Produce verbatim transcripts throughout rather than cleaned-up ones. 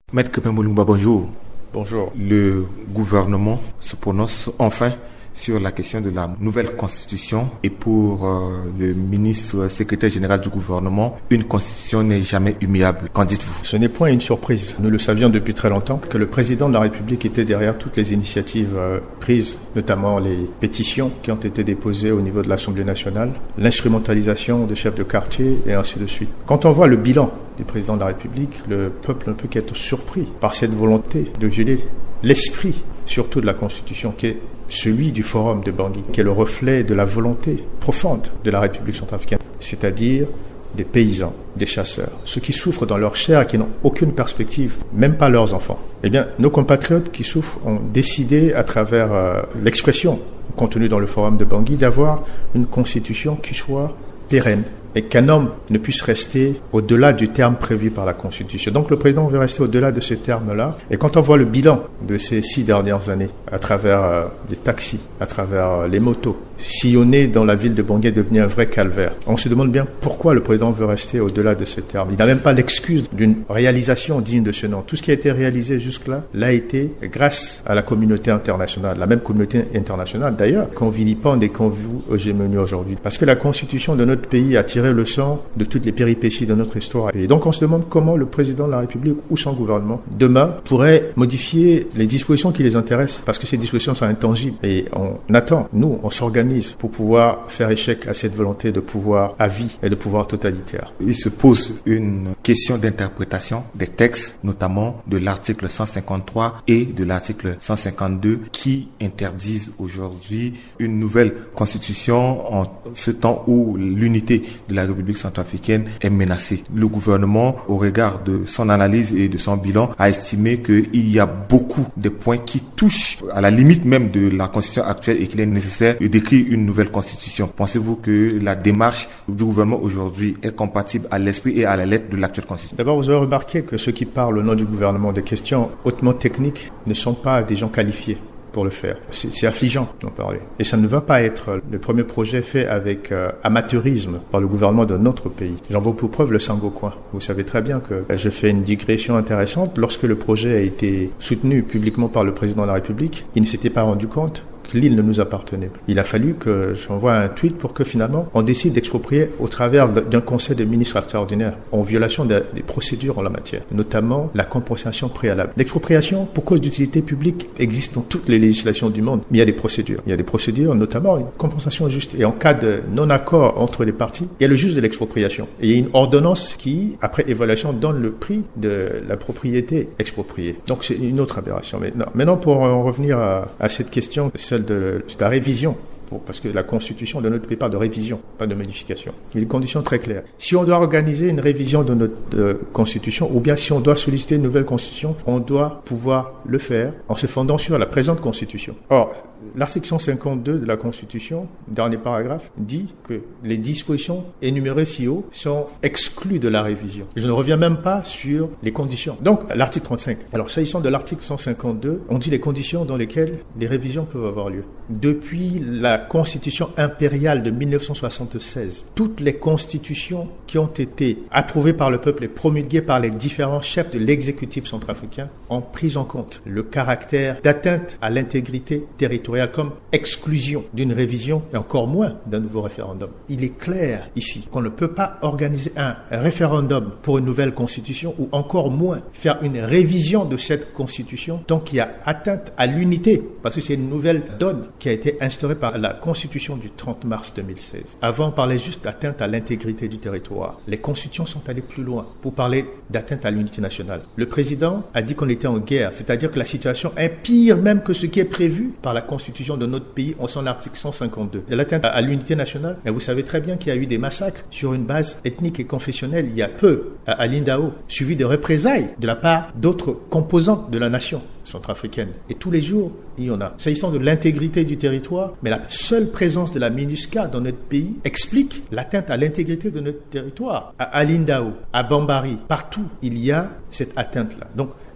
Maître Crépin Bolingba, bonjour. Bonjour. Le gouvernement se prononce enfin sur la question de la nouvelle constitution et pour euh, le ministre secrétaire général du gouvernement, une constitution n'est jamais immuable. Qu'en dites-vous? Ce n'est point une surprise. Nous le savions depuis très longtemps que le président de la République était derrière toutes les initiatives euh, prises, notamment les pétitions qui ont été déposées au niveau de l'Assemblée nationale, l'instrumentalisation des chefs de quartier et ainsi de suite. Quand on voit le bilan du président de la République, le peuple ne peut qu'être surpris par cette volonté de violer l'esprit, surtout de la Constitution, qui est celui du Forum de Bangui, qui est le reflet de la volonté profonde de la République centrafricaine, c'est-à-dire des paysans, des chasseurs, ceux qui souffrent dans leur chair et qui n'ont aucune perspective, même pas leurs enfants. Eh bien, nos compatriotes qui souffrent ont décidé, à travers euh, l'expression contenue dans le Forum de Bangui, d'avoir une constitution qui soit pérenne, et qu'un homme ne puisse rester au-delà du terme prévu par la Constitution. Donc le président veut rester au-delà de ce terme-là. Et quand on voit le bilan de ces six dernières années, à travers euh, les taxis, à travers euh, les motos, sillonner dans la ville de Bangui est devenu un vrai calvaire. On se demande bien pourquoi le président veut rester au-delà de ce terme. Il n'a même pas l'excuse d'une réalisation digne de ce nom. Tout ce qui a été réalisé jusque-là l'a été grâce à la communauté internationale. La même communauté internationale, d'ailleurs, qu'on vilipende et qu'on voue hégémonie aujourd'hui. Parce que la Constitution de notre pays a tiré le sang de toutes les péripéties de notre histoire. Et donc on se demande comment le président de la République ou son gouvernement, demain, pourrait modifier les dispositions qui les intéressent. Parce que ces dispositions sont intangibles. Et on attend, nous, on s'organise pour pouvoir faire échec à cette volonté de pouvoir à vie et de pouvoir totalitaire. Il se pose une question d'interprétation des textes, notamment de l'article cent cinquante-trois et de l'article cent cinquante-deux qui interdisent aujourd'hui une nouvelle constitution en ce temps où l'unité de la République centrafricaine est menacée. Le gouvernement, au regard de son analyse et de son bilan, a estimé qu'il y a beaucoup de points qui touchent à la limite même de la constitution actuelle et qu'il est nécessaire d'écrire une nouvelle constitution. Pensez-vous que la démarche du gouvernement aujourd'hui est compatible à l'esprit et à la lettre de l'actuelle constitution? D'abord, vous avez remarqué que ceux qui parlent au nom du gouvernement des questions hautement techniques ne sont pas des gens qualifiés pour le faire. C'est, c'est affligeant d'en parler. Et ça ne va pas être le premier projet fait avec euh, amateurisme par le gouvernement de notre pays. J'en veux pour preuve le Sango-Coin. Vous savez très bien que euh, je fais une digression intéressante. Lorsque le projet a été soutenu publiquement par le président de la République, il ne s'était pas rendu compte que l'île ne nous appartenait pas. Il a fallu que j'envoie un tweet pour que finalement on décide d'exproprier au travers d'un conseil de ministres extraordinaire en violation de, des procédures en la matière, notamment la compensation préalable. L'expropriation pour cause d'utilité publique existe dans toutes les législations du monde, mais il y a des procédures. Il y a des procédures, notamment une compensation juste. Et en cas de non-accord entre les parties, il y a le juge de l'expropriation. Et il y a une ordonnance qui, après évaluation, donne le prix de la propriété expropriée. Donc c'est une autre aberration. Mais non. Maintenant, pour en revenir à, à cette question, celle de, de la révision, parce que la Constitution de notre pays parle de révision, pas de modification. Il y a des conditions très claires. Si on doit organiser une révision de notre euh, Constitution, ou bien si on doit solliciter une nouvelle Constitution, on doit pouvoir le faire en se fondant sur la présente Constitution. Or, l'article cent cinquante-deux de la Constitution, dernier paragraphe, dit que les dispositions énumérées ci haut sont exclues de la révision. Je ne reviens même pas sur les conditions. Donc, l'article trente-cinq. Alors, s'agissant de l'article cent cinquante-deux, on dit les conditions dans lesquelles les révisions peuvent avoir lieu. Depuis la Constitution impériale de mille neuf cent soixante-seize, toutes les constitutions qui ont été approuvées par le peuple et promulguées par les différents chefs de l'exécutif centrafricain ont pris en compte le caractère d'atteinte à l'intégrité territoriale comme exclusion d'une révision et encore moins d'un nouveau référendum. Il est clair ici qu'on ne peut pas organiser un référendum pour une nouvelle constitution ou encore moins faire une révision de cette constitution tant qu'il y a atteinte à l'unité, parce que c'est une nouvelle donne qui a été instaurée par la Constitution du trente mars deux mille seize. Avant, on parlait juste d'atteinte à l'intégrité du territoire. Les constitutions sont allées plus loin pour parler d'atteinte à l'unité nationale. Le président a dit qu'on était en guerre, c'est-à-dire que la situation est pire même que ce qui est prévu par la Constitution de notre pays en son article cent cinquante-deux. Et l'atteinte à l'unité nationale, et vous savez très bien qu'il y a eu des massacres sur une base ethnique et confessionnelle il y a peu à Lindao, suivi de représailles de la part d'autres composantes de la nation centrafricaine. Et tous les jours, il y en a. S'agissant de l'intégrité du territoire, mais la seule présence de la MINUSCA dans notre pays explique l'atteinte à l'intégrité de notre territoire. À Lindao, à Bambari, partout, il y a cette atteinte-là. Donc,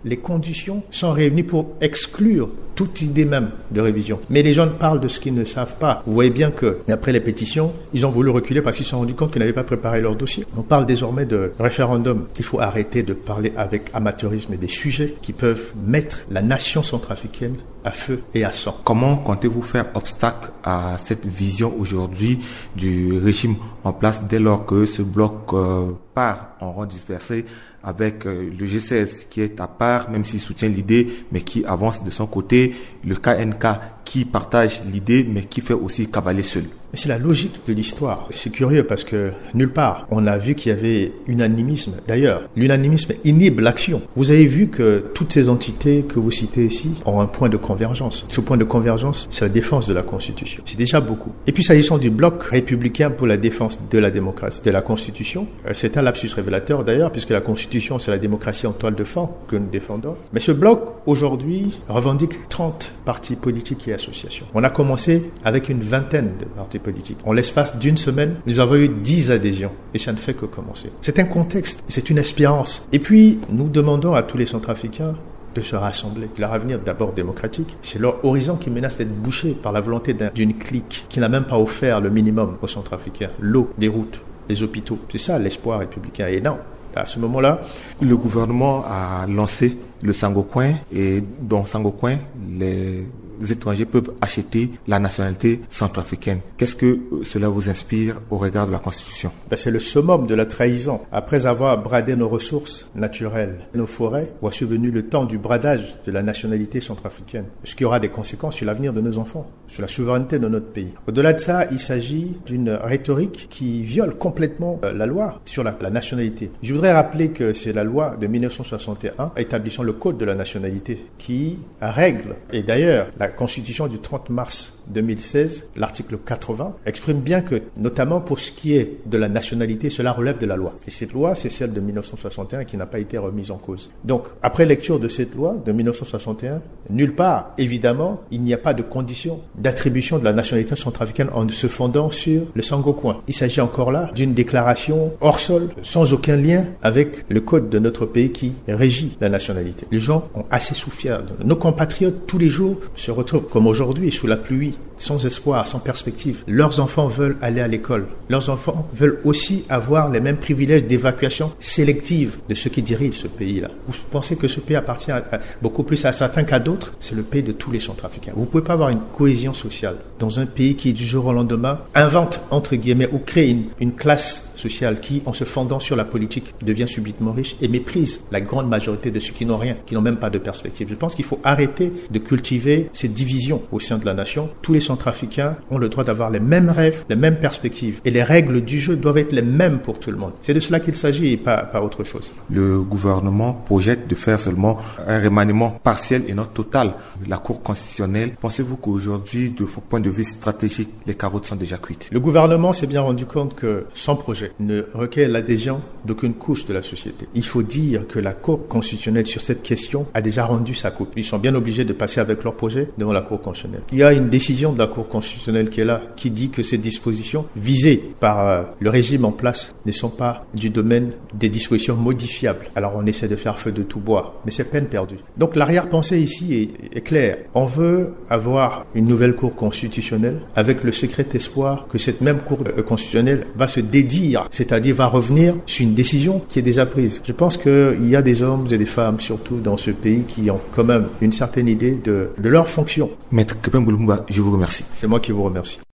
les conditions sont réunies pour exclure toute idée même de révision. Mais les gens parlent de ce qu'ils ne savent pas. Vous voyez bien que, après les pétitions, ils ont voulu reculer parce qu'ils se sont rendus compte qu'ils n'avaient pas préparé leur dossier. On parle désormais de référendum. Il faut arrêter de parler avec amateurisme des sujets qui peuvent mettre la nation centrafricaine à feu et à sang. Comment comptez-vous faire obstacle à cette vision aujourd'hui du régime en place dès lors que ce bloc euh, part en rang dispersé avec euh, le G seize qui est à part, même s'il soutient l'idée, mais qui avance de son côté, le K N K qui partage l'idée, mais qui fait aussi cavalier seul. Mais c'est la logique de l'histoire. C'est curieux parce que nulle part, on a vu qu'il y avait unanimisme. D'ailleurs, l'unanimisme inhibe l'action. Vous avez vu que toutes ces entités que vous citez ici ont un point de convergence. Ce point de convergence, c'est la défense de la Constitution. C'est déjà beaucoup. Et puis, s'agissant du bloc républicain pour la défense de la démocratie, de la Constitution, c'est un lapsus révélateur d'ailleurs, puisque la Constitution, c'est la démocratie en toile de fond que nous défendons. Mais ce bloc, aujourd'hui, revendique trente partis politiques et associations. On a commencé avec une vingtaine de partis politique. En l'espace d'une semaine, nous avons eu dix adhésions et ça ne fait que commencer. C'est un contexte, c'est une espérance. Et puis, nous demandons à tous les Centrafricains de se rassembler. Leur avenir d'abord démocratique, c'est leur horizon qui menace d'être bouché par la volonté d'une clique qui n'a même pas offert le minimum aux Centrafricains. L'eau, les routes, les hôpitaux. C'est ça l'espoir républicain. Et non, à ce moment-là, le gouvernement a lancé le Sangocoin et dans Sangocoin, les étrangers peuvent acheter la nationalité centrafricaine. Qu'est-ce que cela vous inspire au regard de la Constitution? Ben c'est le summum de la trahison. Après avoir bradé nos ressources naturelles, nos forêts, voici venu le temps du bradage de la nationalité centrafricaine. Ce qui aura des conséquences sur l'avenir de nos enfants, sur la souveraineté de notre pays. Au-delà de ça, il s'agit d'une rhétorique qui viole complètement la loi sur la, la nationalité. Je voudrais rappeler que c'est la loi de mille neuf cent soixante et un établissant le Code de la nationalité qui règle, et d'ailleurs, la Constitution du trente mars deux mille seize, l'article quatre-vingts, exprime bien que, notamment pour ce qui est de la nationalité, cela relève de la loi. Et cette loi, c'est celle de mille neuf cent soixante et un qui n'a pas été remise en cause. Donc, après lecture de cette loi de mille neuf cent soixante et un, nulle part, évidemment, il n'y a pas de condition d'attribution de la nationalité centrafricaine en se fondant sur le Sangocoin. Il s'agit encore là d'une déclaration hors sol, sans aucun lien avec le code de notre pays qui régit la nationalité. Les gens ont assez souffert. Nos compatriotes, tous les jours, se retrouvent, comme aujourd'hui, sous la pluie, sans espoir, sans perspective. Leurs enfants veulent aller à l'école. Leurs enfants veulent aussi avoir les mêmes privilèges d'évacuation sélective de ceux qui dirigent ce pays-là. Vous pensez que ce pays appartient à, à, beaucoup plus à certains qu'à d'autres? C'est le pays de tous les Centrafricains. Vous ne pouvez pas avoir une cohésion sociale dans un pays qui, du jour au lendemain, invente, entre guillemets, ou crée une, une classe sociale qui, en se fondant sur la politique, devient subitement riche et méprise la grande majorité de ceux qui n'ont rien, qui n'ont même pas de perspective. Je pense qu'il faut arrêter de cultiver ces divisions au sein de la nation. Tous les Centrafricains ont le droit d'avoir les mêmes rêves, les mêmes perspectives. Et les règles du jeu doivent être les mêmes pour tout le monde. C'est de cela qu'il s'agit et pas, pas autre chose. Le gouvernement projette de faire seulement un remaniement partiel et non total de la Cour constitutionnelle. Pensez-vous qu'aujourd'hui, de votre point de vue stratégique, les carottes sont déjà cuites? Le gouvernement s'est bien rendu compte que son projet ne requiert l'adhésion d'aucune couche de la société. Il faut dire que la Cour constitutionnelle sur cette question a déjà rendu sa coupe. Ils sont bien obligés de passer avec leur projet devant la Cour constitutionnelle. Il y a une décision de la Cour constitutionnelle qui est là, qui dit que ces dispositions visées par euh, le régime en place ne sont pas du domaine des dispositions modifiables. Alors on essaie de faire feu de tout bois, mais c'est peine perdue. Donc l'arrière-pensée ici est, est claire. On veut avoir une nouvelle Cour constitutionnelle avec le secret espoir que cette même Cour constitutionnelle va se dédire, c'est-à-dire va revenir sur une décision qui est déjà prise. Je pense qu'il y a des hommes et des femmes, surtout dans ce pays, qui ont quand même une certaine idée de, de leur fonction. Maître Kepin Bouloumba, je vous remercie. C'est moi qui vous remercie.